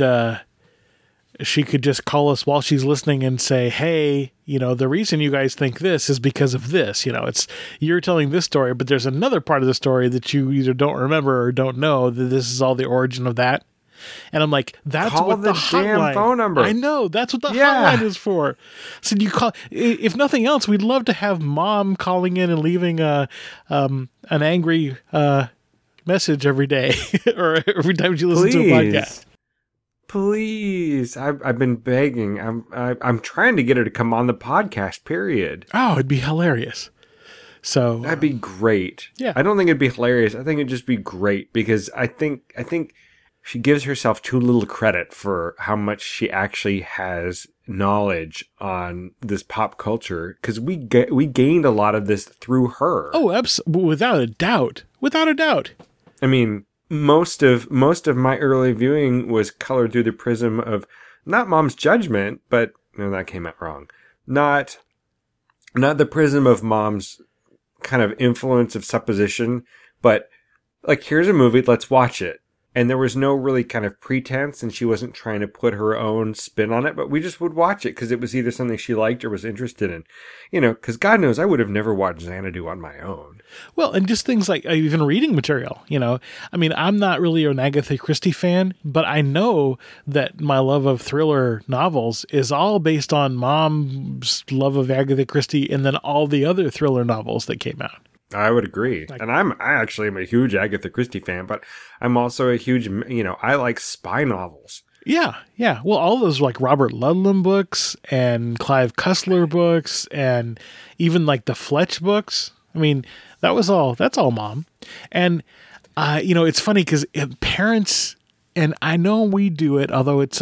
just call us while she's listening and say, hey, the reason you guys think this is because of this. It's you're telling this story, but there's another part of the story that you either don't remember or don't know that this is all the origin of that. And I'm like, that's call what the damn hotline phone number. I know that's what the hotline is for. So you call. If nothing else, we'd love to have Mom calling in and leaving an angry message every day or every time you listen to a podcast. Please, I've been begging. I'm trying to get her to come on the podcast. Period. Oh, it'd be hilarious. So that'd be great. Yeah, I don't think it'd be hilarious. I think it'd just be great because I think she gives herself too little credit for how much she actually has knowledge on this pop culture, because we gained a lot of this through her. Oh, without a doubt. Without a doubt. I mean, most of my early viewing was colored through the prism of not Mom's judgment, but no, that came out wrong. Not the prism of Mom's kind of influence of supposition, but like, here's a movie, let's watch it. And there was no really kind of pretense, and she wasn't trying to put her own spin on it, but we just would watch it because it was either something she liked or was interested in. You know, because God knows I would have never watched Xanadu on my own. Well, and just things like even reading material, you know. I mean, I'm not really an Agatha Christie fan, but I know that my love of thriller novels is all based on Mom's love of Agatha Christie and then all the other thriller novels that came out. I would agree. And I actually am a huge Agatha Christie fan, but I'm also a huge, you know, I like spy novels. Yeah, yeah. Well, all those like Robert Ludlum books and Clive Cussler books and even like the Fletch books. I mean, that's all Mom. And, you know, it's funny because parents, and I know we do it, although it's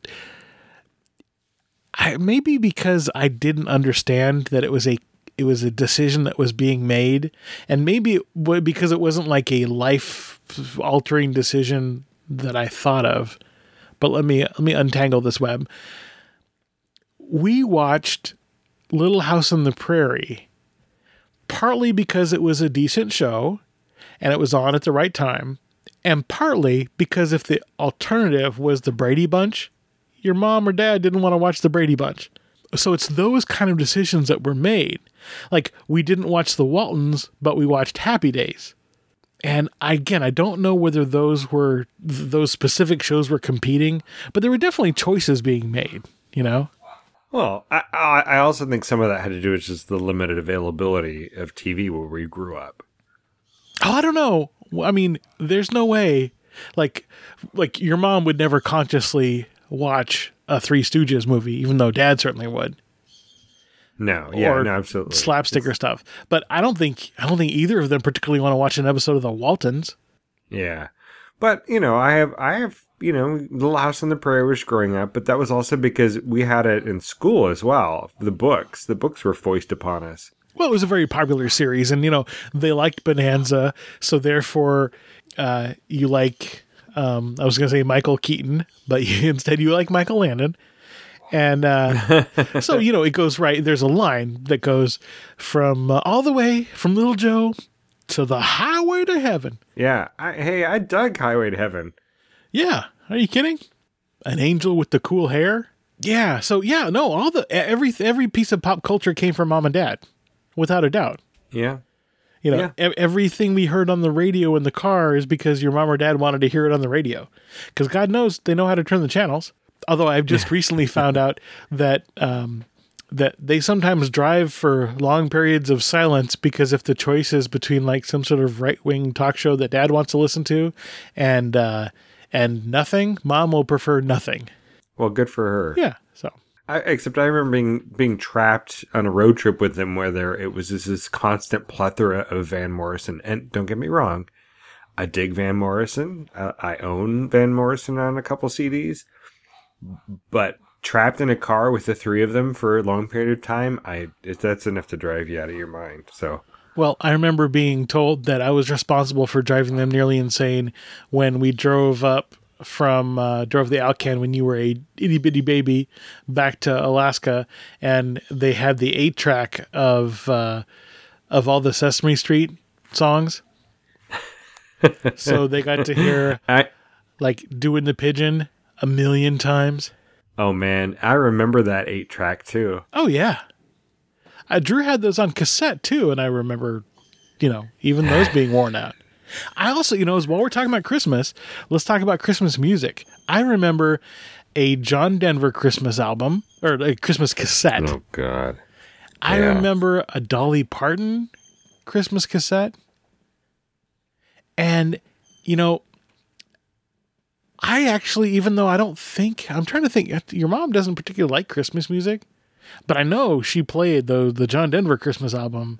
maybe because I didn't understand that it was a decision that was being made, and maybe because it wasn't like a life-altering decision that I thought of. But let me untangle this web. We watched Little House on the Prairie partly because it was a decent show and it was on at the right time, and partly because if the alternative was the Brady Bunch, your mom or dad didn't want to watch the Brady Bunch. So it's those kind of decisions that were made. Like, we didn't watch the Waltons, but we watched Happy Days. And I don't know whether those specific shows were competing, but there were definitely choices being made, you know? Well, I also think some of that had to do with just the limited availability of TV where we grew up. Oh, I don't know. I mean, there's no way. Like your mom would never consciously watch a Three Stooges movie, even though Dad certainly would. No, yeah, no, absolutely. Slapstick or stuff. But I don't think either of them particularly want to watch an episode of the Waltons. Yeah. But, you know, I have, you know, Little House on the Prairie was growing up, but that was also because we had it in school as well. The books were foisted upon us. Well, it was a very popular series, and, you know, they liked Bonanza, so therefore you like, I was going to say Michael Keaton, but instead you like Michael Landon. And so, you know, it goes right. There's a line that goes from all the way from Little Joe to the Highway to Heaven. Yeah. I dug Highway to Heaven. Yeah. Are you kidding? An angel with the cool hair. Yeah. So, yeah, no, every piece of pop culture came from Mom and Dad, without a doubt. Yeah. You know, everything we heard on the radio in the car is because your mom or dad wanted to hear it on the radio. Because God knows they know how to turn the channels. Although I've just recently found out that that they sometimes drive for long periods of silence because if the choice is between like some sort of right-wing talk show that Dad wants to listen to and nothing, Mom will prefer nothing. Well, good for her. Yeah. So. Except I remember being trapped on a road trip with them where it was this constant plethora of Van Morrison. And don't get me wrong, I dig Van Morrison. I own Van Morrison on a couple CDs. But trapped in a car with the three of them for a long period of time, that's enough to drive you out of your mind. So, well, I remember being told that I was responsible for driving them nearly insane when we drove up from drove the Alcan when you were a itty bitty baby back to Alaska, and they had the 8-track of all the Sesame Street songs. So they got to hear like Doing the Pigeon a million times. Oh man, I remember that 8-track too. Oh yeah. Drew had those on cassette too, and I remember, you know, even those being worn out. I also, you know, while we're talking about Christmas, let's talk about Christmas music. I remember a John Denver Christmas album, or a Christmas cassette. Oh God. I remember a Dolly Parton Christmas cassette. And, you know, I actually, even though I'm trying to think, your mom doesn't particularly like Christmas music, but I know she played the John Denver Christmas album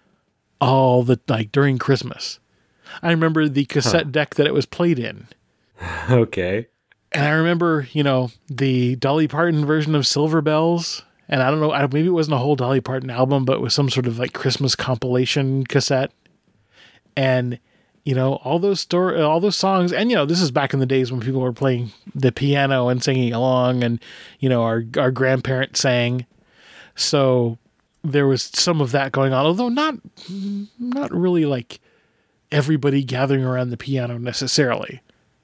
during Christmas. I remember the cassette deck that it was played in. Okay. And I remember, the Dolly Parton version of Silver Bells. And I don't know, maybe it wasn't a whole Dolly Parton album, but it was some sort of like Christmas compilation cassette. And, all those songs. And, this is back in the days when people were playing the piano and singing along and, our grandparents sang. So there was some of that going on, although not really like everybody gathering around the piano necessarily.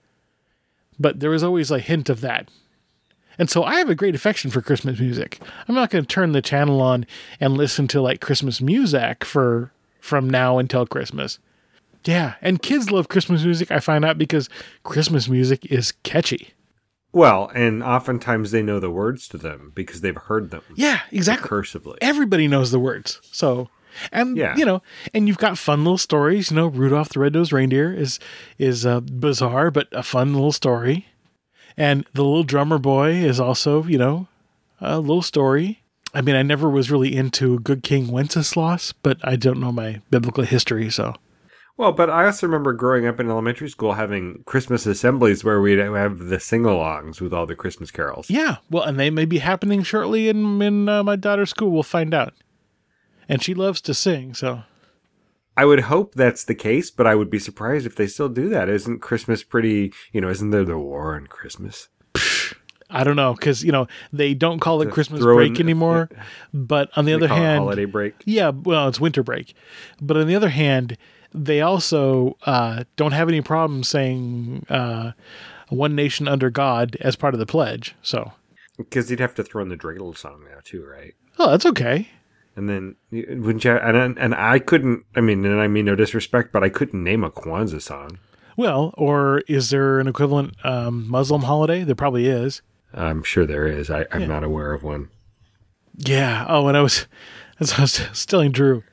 But there was always a hint of that. And so I have a great affection for Christmas music. I'm not going to turn the channel on and listen to like Christmas music from now until Christmas. Yeah, and kids love Christmas music, I find out, because Christmas music is catchy. Well, and oftentimes they know the words to them because they've heard them. Yeah, exactly. Recursively. Everybody knows the words. So, and and you've got fun little stories. Rudolph the Red-Nosed Reindeer is bizarre, but a fun little story. And the Little Drummer Boy is also, a little story. I mean, I never was really into Good King Wenceslas, but I don't know my biblical history, so. Well, but I also remember growing up in elementary school having Christmas assemblies where we'd have the sing-alongs with all the Christmas carols. Yeah, well, and they may be happening shortly in my daughter's school. We'll find out. And she loves to sing, so. I would hope that's the case, but I would be surprised if they still do that. Isn't Christmas pretty, isn't there the war on Christmas? I don't know, because, they don't call it Christmas break anymore. But on the other hand... holiday break? Yeah, well, it's winter break. But on the other hand, they also don't have any problem saying one nation under God as part of the pledge, so... Because you'd have to throw in the dreidel song now, too, right? Oh, that's okay. And then, wouldn't you? And I couldn't. I mean, and I mean no disrespect, but I couldn't name a Kwanzaa song. Well, or is there an equivalent Muslim holiday? There probably is. I'm sure there is. I'm not aware of one. Yeah. Oh, and I was telling Drew,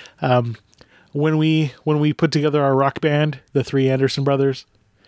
when we put together our rock band, the three Anderson brothers,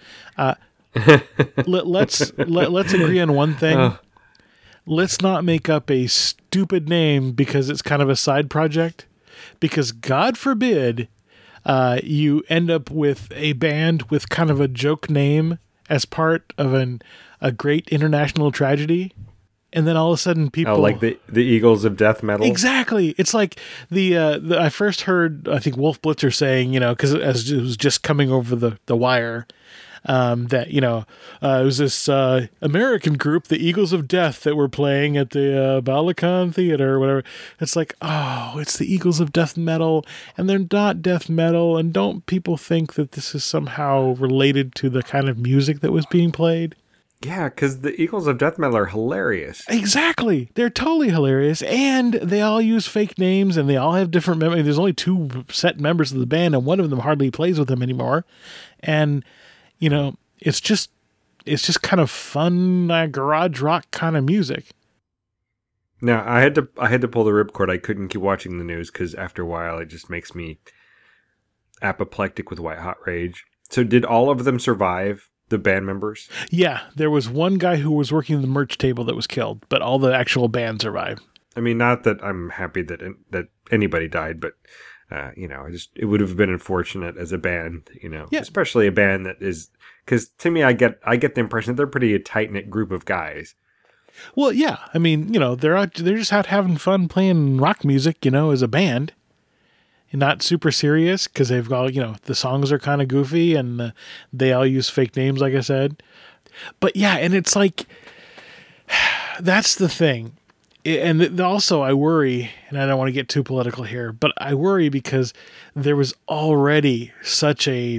let's agree on one thing. Let's not make up a stupid name because it's kind of a side project. Because God forbid you end up with a band with kind of a joke name as part of a great international tragedy. And then all of a sudden people... Oh, like the Eagles of Death Metal? Exactly. It's like I first heard, I think, Wolf Blitzer saying, because as it was just coming over the wire... that, it was this American group, the Eagles of Death, that were playing at the Balakan Theater or whatever. It's like, oh, it's the Eagles of Death Metal, and they're not death metal, and don't people think that this is somehow related to the kind of music that was being played? Yeah, because the Eagles of Death Metal are hilarious. Exactly. They're totally hilarious, and they all use fake names, and they all have different members. There's only two set members of the band, and one of them hardly plays with them anymore. And... it's just kind of fun garage rock kind of music. Now, I had to pull the ripcord. I couldn't keep watching the news because after a while it just makes me apoplectic with white hot rage. So did all of them survive, the band members? Yeah, there was one guy who was working the merch table that was killed, but all the actual band survived. I mean, not that I'm happy that anybody died, but it would have been unfortunate as a band, especially a band that is, because to me, I get the impression that they're pretty a tight-knit group of guys. Well, yeah. I mean, they're just out having fun playing rock music, as a band. And not super serious because they've got, the songs are kind of goofy and they all use fake names, like I said. But yeah, and it's like, that's the thing. And also I worry, and I don't want to get too political here, but I worry because there was already such a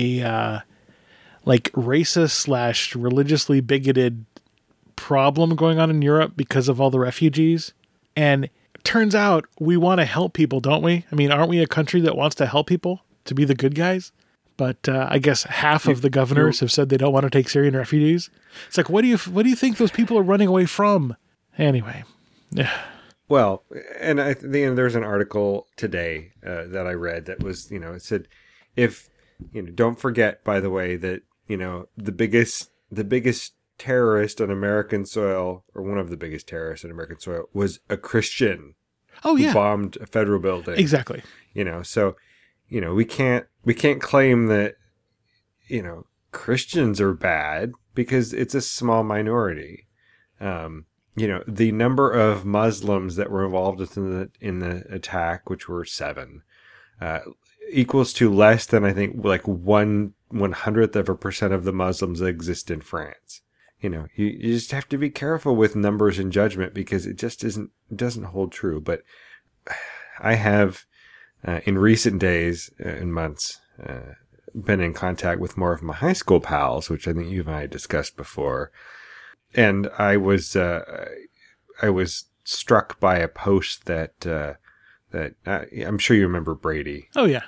like racist / religiously bigoted problem going on in Europe because of all the refugees. And it turns out we want to help people, don't we? I mean, aren't we a country that wants to help people, to be the good guys? But I guess half of the governors have said they don't want to take Syrian refugees. It's like, what do you think those people are running away from? Anyway. Yeah. Well, and there's an article today that I read that was, it said, if, don't forget, by the way, that, the biggest terrorist on American soil, or one of the biggest terrorists on American soil, was a Christian. Oh, yeah. Who bombed a federal building. Exactly. So, we can't claim that, Christians are bad because it's a small minority. The number of Muslims that were involved in the attack, which were 7, equals to less than, I think, like 1/100% of the Muslims that exist in France. You just have to be careful with numbers and judgment because it just doesn't hold true. But I have, in recent days and months, been in contact with more of my high school pals, which I think you and I discussed before. And I was struck by a post that I'm sure you remember Brady. Oh yeah.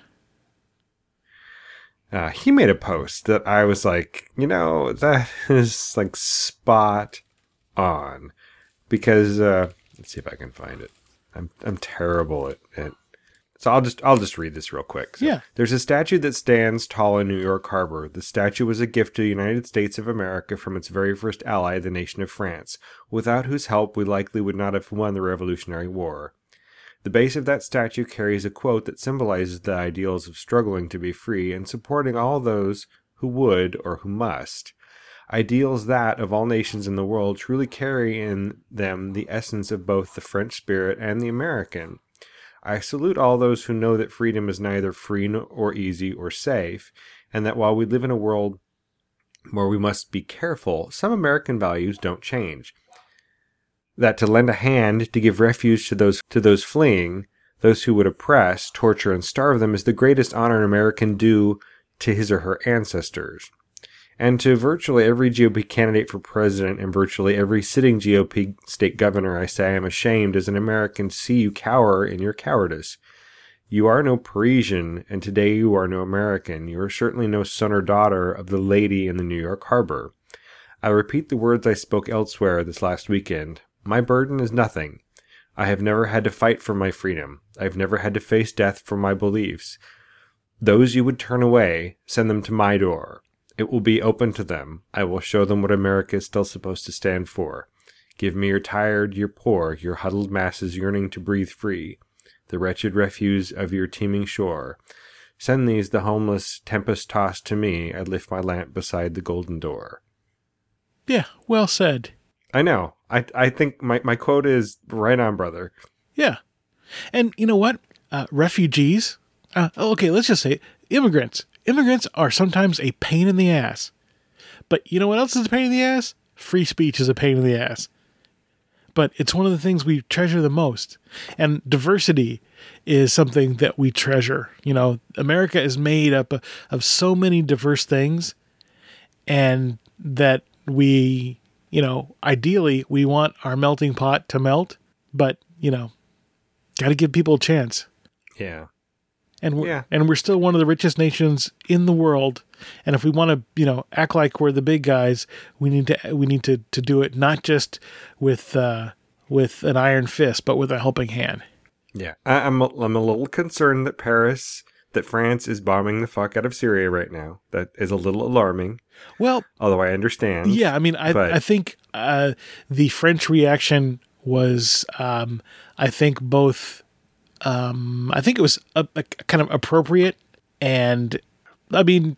He made a post that I was like, that is like spot on, because let's see if I can find it. I'm terrible at. So I'll just read this real quick. So, yeah. There's a statue that stands tall in New York Harbor. The statue was a gift to the United States of America from its very first ally, the nation of France, without whose help we likely would not have won the Revolutionary War. The base of that statue carries a quote that symbolizes the ideals of struggling to be free and supporting all those who would or who must. Ideals that, of all nations in the world, truly carry in them the essence of both the French spirit and the American. I salute all those who know that freedom is neither free or easy or safe, and that while we live in a world where we must be careful, some American values don't change. That to lend a hand, to give refuge to those fleeing, those who would oppress, torture, and starve them, is the greatest honor an American do to his or her ancestors. And to virtually every GOP candidate for president and virtually every sitting GOP state governor, I say I am ashamed as an American to see you cower in your cowardice. You are no Parisian, and today you are no American. You are certainly no son or daughter of the lady in the New York harbor. I repeat the words I spoke elsewhere this last weekend. My burden is nothing. I have never had to fight for my freedom. I have never had to face death for my beliefs. Those you would turn away, send them to my door. It will be open to them. I will show them what America is still supposed to stand for. Give me your tired, your poor, your huddled masses yearning to breathe free, the wretched refuse of your teeming shore. Send these, the homeless, tempest-tossed, to me. I lift my lamp beside the golden door. Yeah, well said. I know. I think my quote is right on, brother. Yeah. And you know what? Refugees. Okay, let's just say immigrants. Immigrants are sometimes a pain in the ass. But you know what else is a pain in the ass? Free speech is a pain in the ass. But it's one of the things we treasure the most. And diversity is something that we treasure. America is made up of so many diverse things, and that we, ideally we want our melting pot to melt, but, got to give people a chance. Yeah. And we're still one of the richest nations in the world. And if we want to, act like we're the big guys, we need to do it not just with an iron fist, but with a helping hand. Yeah, I'm a little concerned that France is bombing the fuck out of Syria right now. That is a little alarming. Well, although I understand. Yeah, I mean, I think the French reaction was, I think both. I think it was a kind of appropriate, and I mean,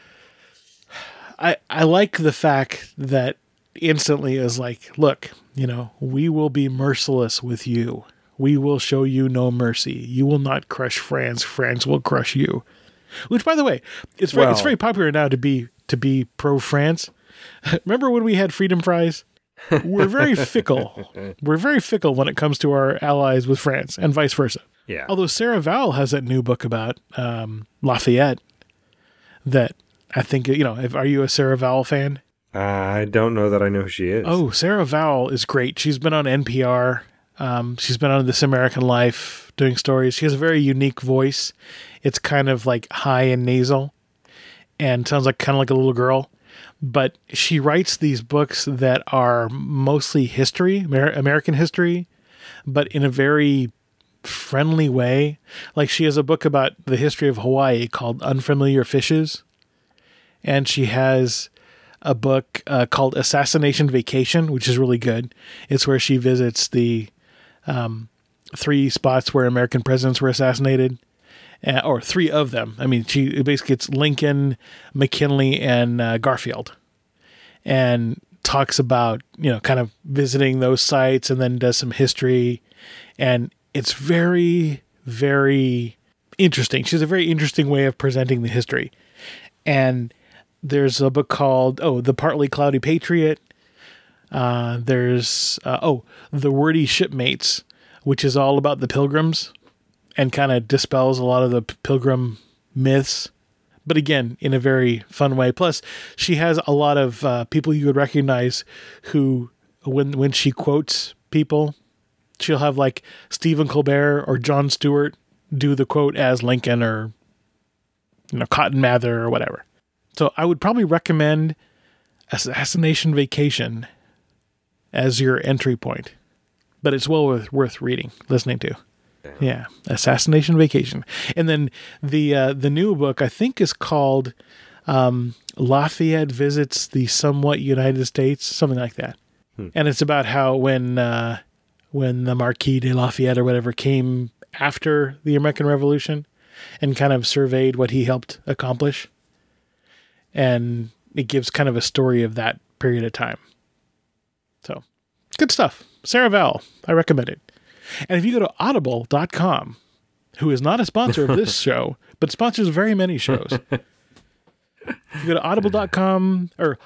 I like the fact that instantly is like, look, we will be merciless with you. We will show you no mercy. You will not crush France. France will crush you. Which, by the way, it's very popular now to be pro France. Remember when we had freedom fries? We're very fickle. We're very fickle when it comes to our allies with France, and vice versa. Yeah. Although Sarah Vowell has that new book about Lafayette that I think, are you a Sarah Vowell fan? I don't know that I know who she is. Oh, Sarah Vowell is great. She's been on NPR. She's been on This American Life doing stories. She has a very unique voice. It's kind of like high and nasal and sounds kind of like a little girl. But she writes these books that are mostly history, American history, but in a very friendly way. Like she has a book about the history of Hawaii called Unfamiliar Fishes. And she has a book called Assassination Vacation, which is really good. It's where she visits the 3 spots where American presidents were assassinated. or three of them. I mean, it's Lincoln, McKinley, and Garfield, and talks about, kind of visiting those sites, and then does some history, and it's very, very interesting. She has a very interesting way of presenting the history. And there's a book called, The Partly Cloudy Patriot. There's, The Wordy Shipmates, which is all about the Pilgrims and kind of dispels a lot of the Pilgrim myths. But again, in a very fun way. Plus, she has a lot of people you would recognize who, when she quotes people, she'll have like Stephen Colbert or Jon Stewart do the quote as Lincoln or, Cotton Mather or whatever. So I would probably recommend Assassination Vacation as your entry point. But it's well worth listening to. Yeah, Assassination Vacation. And then the new book, I think, is called Lafayette Visits the Somewhat United States, something like that. And it's about how when the Marquis de Lafayette or whatever came after the American Revolution and kind of surveyed what he helped accomplish. And it gives kind of a story of that period of time. So, good stuff. Sarah Vowell, I recommend it. And if you go to audible.com, who is not a sponsor of this show, but sponsors very many shows. If you go to audible.com or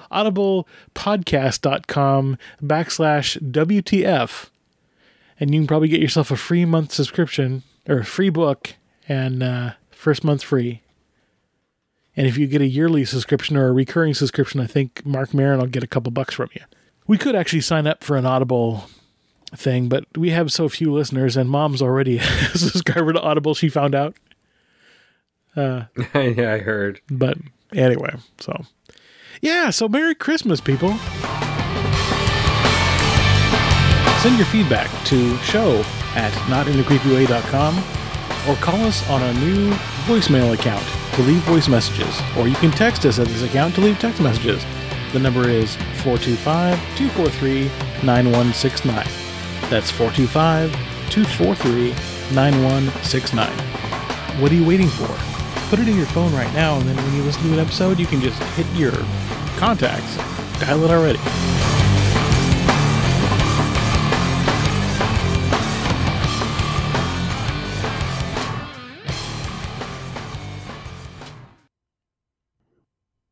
audiblepodcast.com/WTF, and you can probably get yourself a free month subscription or a free book and first month free. And if you get a yearly subscription or a recurring subscription, I think Mark Maron will get a couple bucks from you. We could actually sign up for an Audible thing, but we have so few listeners, and Mom's already a subscriber to Audible, she found out. Yeah, I heard. But anyway, so Merry Christmas, people. Send your feedback to show@notinthecreepyway.com or call us on our new voicemail account to leave voice messages, or you can text us at this account to leave text messages. The number is 425-243-9169. That's 425-243-9169. What are you waiting for? Put it in your phone right now, and then when you listen to an episode, you can just hit your contacts. Dial it already.